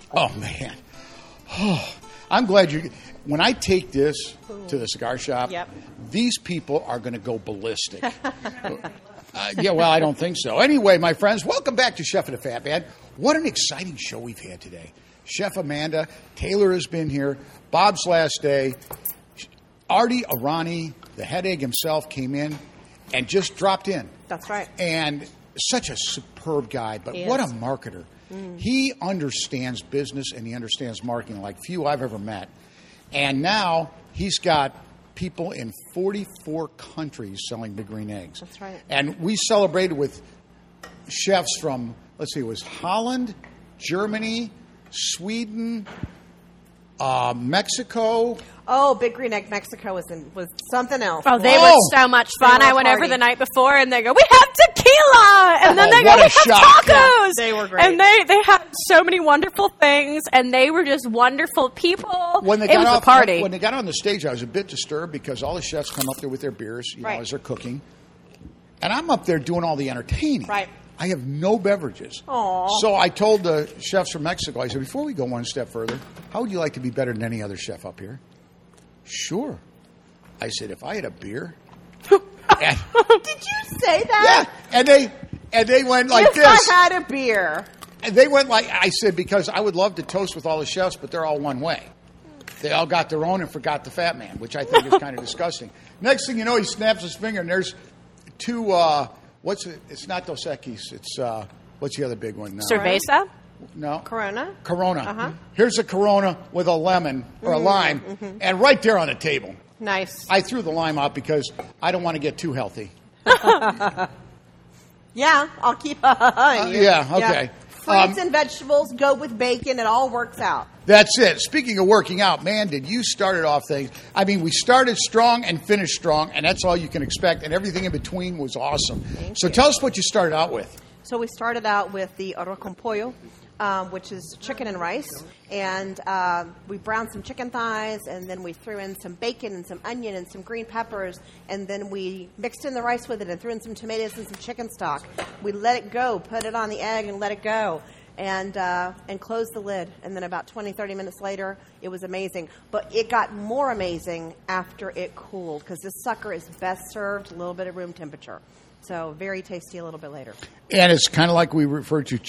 Oh, man. Oh, I'm glad you. When I take this to the cigar shop, these people are going to go ballistic. Yeah, well, I don't think so. Anyway, my friends, welcome back to Chef and the Fat Man. What an exciting show we've had today. Chef Amanda, Taylor has been here, Bob's last day. Artie Arani, the head egg himself, came in and just dropped in. That's right. And such a superb guy, but what a marketer. He understands business and he understands marketing like few I've ever met. And now he's got people in 44 countries selling Big Green Eggs. That's right. And we celebrated with chefs from, let's see, it was Holland, Germany, Sweden, Mexico. Oh, Big Green Egg Mexico was something else. Oh, they were so much fun. I went over the night before, and they go, "We have tequila," and then they go, "We have tacos." They were great, and they had so many wonderful things, and they were just wonderful people. When they it was a party. When they got on the stage, I was a bit disturbed because all the chefs come up there with their beers, you know, as they're cooking, and I'm up there doing all the entertaining. Right. I have no beverages. Aww. So I told the chefs from Mexico, I said, before we go one step further, how would you like to be better than any other chef up here? Sure. I said, if I had a beer. Did you say that? Yeah. And they went like this. If I had a beer. And they went like, I said, because I would love to toast with all the chefs, but they're all one way. They all got their own and forgot the fat man, which I think is kind of disgusting. Next thing you know, he snaps his finger and there's two, what's it? It's not Dos Equis. It's, what's the other big one now? Cerveza? No. Corona. Corona. Here's a Corona with a lemon or a lime, and right there on the table. Nice. I threw the lime out because I don't want to get too healthy. Yeah, I'll keep an eye on you. Yeah, okay. Fruits and vegetables go with bacon. It all works out. That's it. Speaking of working out, man, did you start it off things? I mean, we started strong and finished strong, and that's all you can expect, and everything in between was awesome. So tell us what you started out with. So we started out with the arroz con pollo, which is chicken and rice, and we browned some chicken thighs, and then we threw in some bacon and some onion and some green peppers, and then we mixed in the rice with it and threw in some tomatoes and some chicken stock. We let it go, put it on the egg and let it go, and closed the lid. And then about 20, 30 minutes later, it was amazing. But it got more amazing after it cooled, because this sucker is best served a little bit of room temperature. So very tasty a little bit later. And it's kind of like we referred to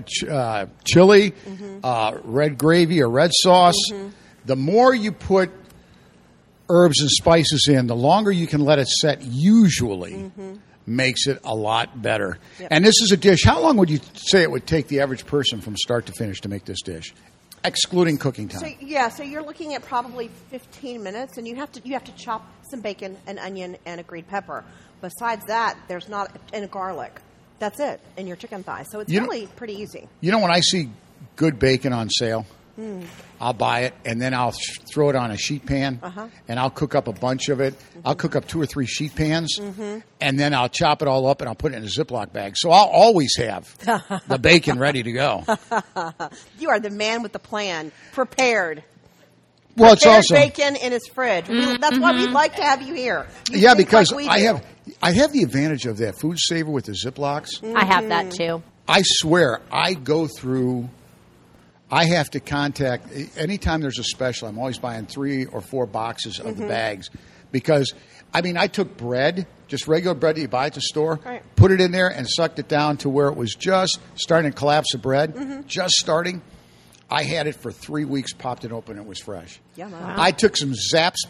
chili, red gravy or red sauce. The more you put herbs and spices in, the longer you can let it set usually makes it a lot better. Yep. And this is a dish. How long would you say it would take the average person from start to finish to make this dish, excluding cooking time? So you're looking at probably 15 minutes, and you have to chop some bacon, an onion, and a green pepper. Besides that, there's not any garlic. That's it, and your chicken thighs. So it's really pretty easy. You know, when I see good bacon on sale, I'll buy it, and then I'll throw it on a sheet pan, and I'll cook up a bunch of it. I'll cook up 2 or 3 sheet pans, and then I'll chop it all up, and I'll put it in a Ziploc bag. So I'll always have the bacon ready to go. You are the man with the plan, prepared. Well, it's also bacon in his fridge. That's why we'd like to have you here. Because like I have the advantage of that food saver with the Ziplocs. I have that too. I swear, I go through. I have to contact anytime there's a special. I'm always buying 3 or 4 boxes of the bags because I mean I took bread, just regular bread that you buy at the store, put it in there and sucked it down to where it was just starting to collapse the bread, just starting. I had it for 3 weeks, popped it open, it was fresh. Yeah, wow. I took some Zapp's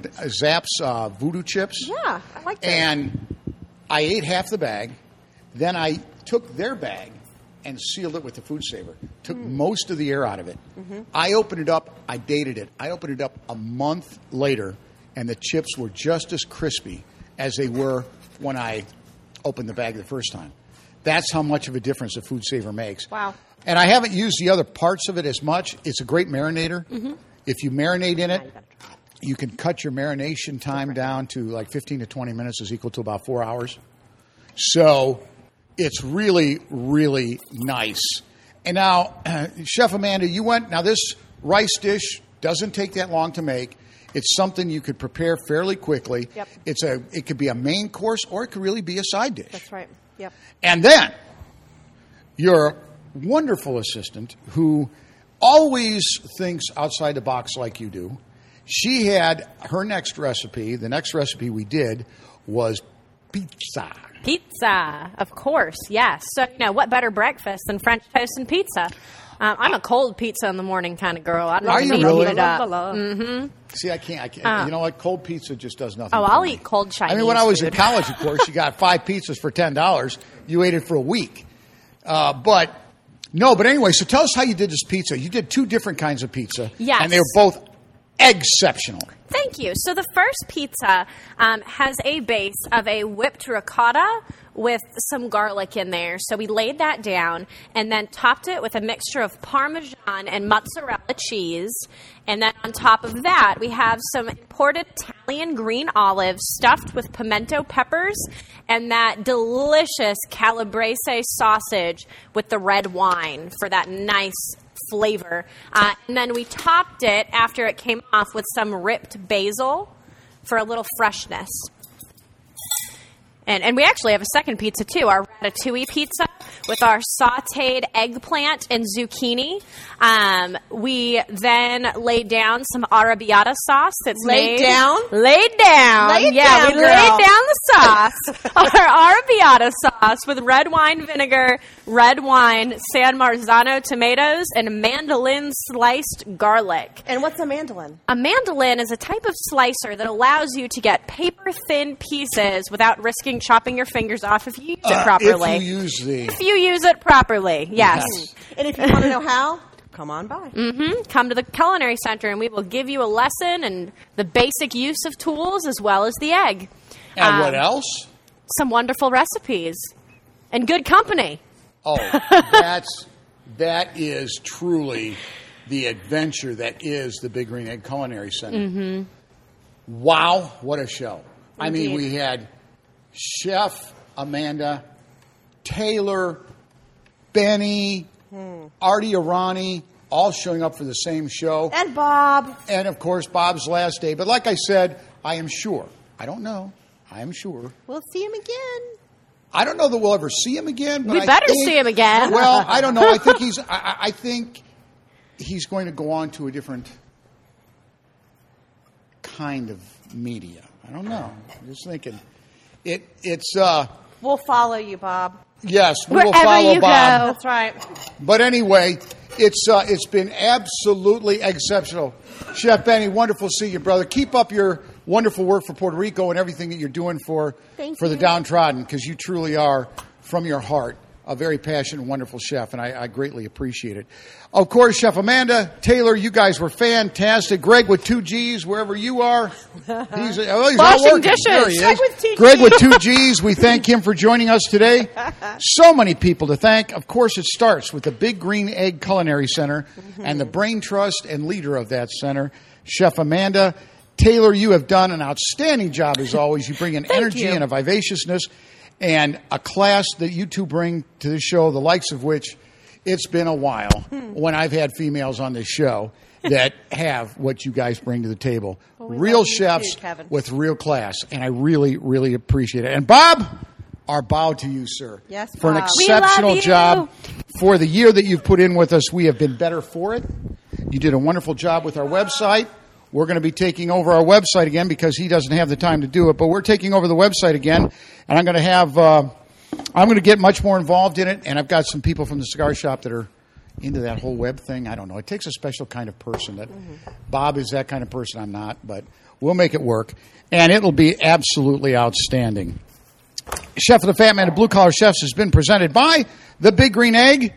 Voodoo chips. Yeah, I like that. And I ate half the bag. Then I took their bag and sealed it with the food saver. Took most of the air out of it. I opened it up. I dated it. I opened it up a month later, and the chips were just as crispy as they were when I opened the bag the first time. That's how much of a difference the food saver makes. Wow. And I haven't used the other parts of it as much. It's a great marinator. If you marinate in it, you can cut your marination time down to like 15 to 20 minutes is equal to about 4 hours. So it's really, really nice. And now, Chef Amanda, now this rice dish doesn't take that long to make. It's something you could prepare fairly quickly. Yep. It could be a main course or it could really be a side dish. That's right. Yep. And then your wonderful assistant who always thinks outside the box like you do. She had her next recipe. The next recipe we did was pizza. Pizza, of course, yes. So, what better breakfast than French toast and pizza? I'm a cold pizza in the morning kind of girl. I'd Are you rather really? heat it up. Mm-hmm. See, I can't. You know what? Cold pizza just does nothing. Oh, for I'll me. eat cold Chinese. I mean, when I was food. in college, of course, you got 5 pizzas for $10. You ate it for a week. But anyway, so tell us how you did this pizza. You did 2 different kinds of pizza. Yes. And they were both exceptional. Thank you. So the first pizza has a base of a whipped ricotta with some garlic in there. So we laid that down and then topped it with a mixture of Parmesan and mozzarella cheese. And then on top of that, we have some imported Italian green olives stuffed with pimento peppers and that delicious calabrese sausage with the red wine for that nice flavor. And then we topped it after it came off with some ripped basil for a little freshness. And we actually have a second pizza, too, our ratatouille pizza with our sautéed eggplant and zucchini. We then laid down some arrabbiata sauce that's Laid made... down? Laid down. Laid yeah, down, we girl. laid down the sauce. Our arrabbiata sauce with red wine vinegar, red wine, San Marzano tomatoes, and mandolin sliced garlic. And what's a mandolin? A mandolin is a type of slicer that allows you to get paper-thin pieces without risking chopping your fingers off if you use it properly. If you use it properly, yes. And if you want to know how, come on by. Come to the Culinary Center and we will give you a lesson and the basic use of tools as well as the egg. And what else? Some wonderful recipes and good company. Oh, that is truly the adventure that is the Big Green Egg Culinary Center. Mm-hmm. Wow, what a show. Indeed. I mean, we had Chef Amanda, Taylor, Benny, Artie Arani, all showing up for the same show. And Bob. And, of course, Bob's last day. But like I said, I am sure. I don't know. I am sure. We'll see him again. I don't know that we'll ever see him again. But We better see him again. Well, I don't know. I think he's going to go on to a different kind of media. I don't know. I'm just thinking. It's We'll follow you, Bob. yes, we will Wherever follow you Bob. go. That's right. But anyway, it's been absolutely exceptional. Chef Benny, wonderful to see you, brother. Keep up your wonderful work for Puerto Rico and everything that you're doing for the downtrodden, because you truly are, from your heart, a very passionate and wonderful chef, and I greatly appreciate it. Of course, Chef Amanda, Taylor, you guys were fantastic. Greg with 2 G's, wherever you are. He's all Washing working. dishes. There he is. Greg with 2 Greg with 2 G's. We thank him for joining us today. So many people to thank. Of course, it starts with the Big Green Egg Culinary Center and the brain trust and leader of that center, Chef Amanda. Taylor, you have done an outstanding job as always. You bring an energy you. and a vivaciousness and a class that you two bring to the show, the likes of which it's been a while when I've had females on this show that have what you guys bring to the table. Well, we Real love you chefs too, Kevin. with real class. And I really, really appreciate it. And Bob, our bow to you, sir. Yes, for an Bob. We love exceptional you. job. For the year that you've put in with us, we have been better for it. You did a wonderful job with our website. We're going to be taking over our website again because he doesn't have the time to do it. But we're taking over the website again, and I'm going to have I'm going to get much more involved in it. And I've got some people from the cigar shop that are into that whole web thing. I don't know. It takes a special kind of person. That Bob is that kind of person. I'm not, but we'll make it work, and it'll be absolutely outstanding. Chef of the Fat Man of Blue Collar Chefs has been presented by the Big Green Egg.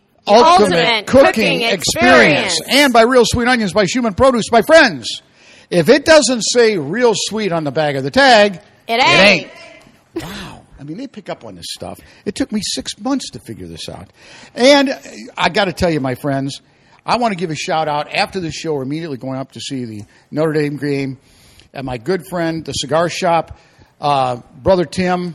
Ultimate cooking experience. And by Real Sweet Onions by Schumann Produce. My friends, if it doesn't say real sweet on the back of the tag, It ain't. Wow. I mean, they pick up on this stuff. It took me 6 months to figure this out. And I got to tell you, my friends, I want to give a shout out after the show. We're immediately going up to see the Notre Dame game. And my good friend, the cigar shop, Brother Tim,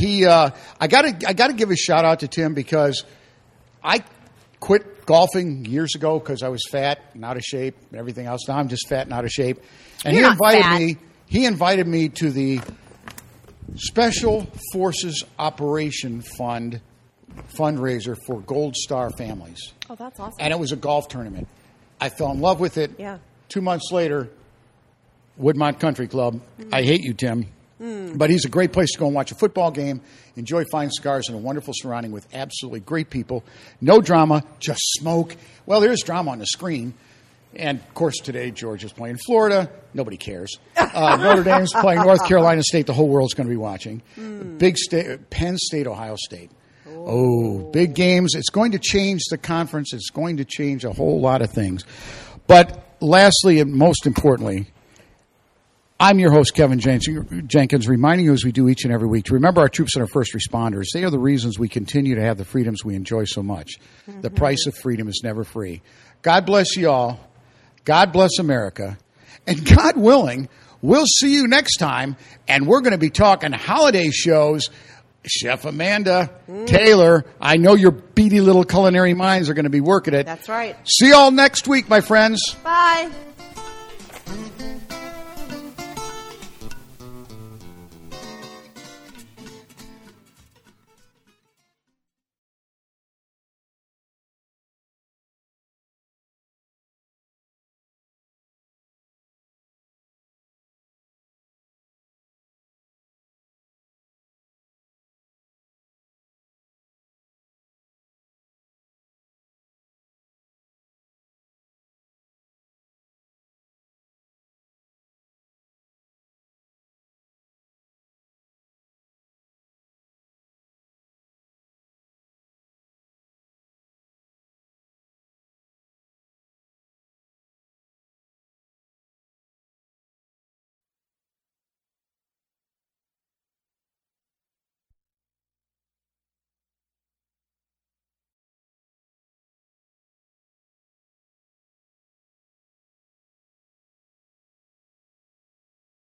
I got to give a shout out to Tim because I quit golfing years ago because I was fat and out of shape and everything else. Now I'm just fat and out of shape. And You're not fat. he invited me to the Special Forces Operation Fund fundraiser for Gold Star families. Oh, that's awesome. And it was a golf tournament. I fell in love with it. Yeah. 2 months later, Woodmont Country Club. I hate you, Tim. But he's a great place to go and watch a football game, enjoy fine cigars, and a wonderful surrounding with absolutely great people. No drama, just smoke. Well, there's drama on the screen. And, of course, today Georgia's playing Florida. Nobody cares. Notre Dame's playing North Carolina State. The whole world's going to be watching. Big state, Penn State, Ohio State. Oh, big games. It's going to change the conference. It's going to change a whole lot of things. But lastly and most importantly, I'm your host, Kevin Jenkins, reminding you as we do each and every week to remember our troops and our first responders. They are the reasons we continue to have the freedoms we enjoy so much. The price of freedom is never free. God bless you all. God bless America. And God willing, we'll see you next time. And we're going to be talking holiday shows. Chef Amanda Taylor, I know your beady little culinary minds are going to be working it. That's right. See you all next week, my friends. Bye.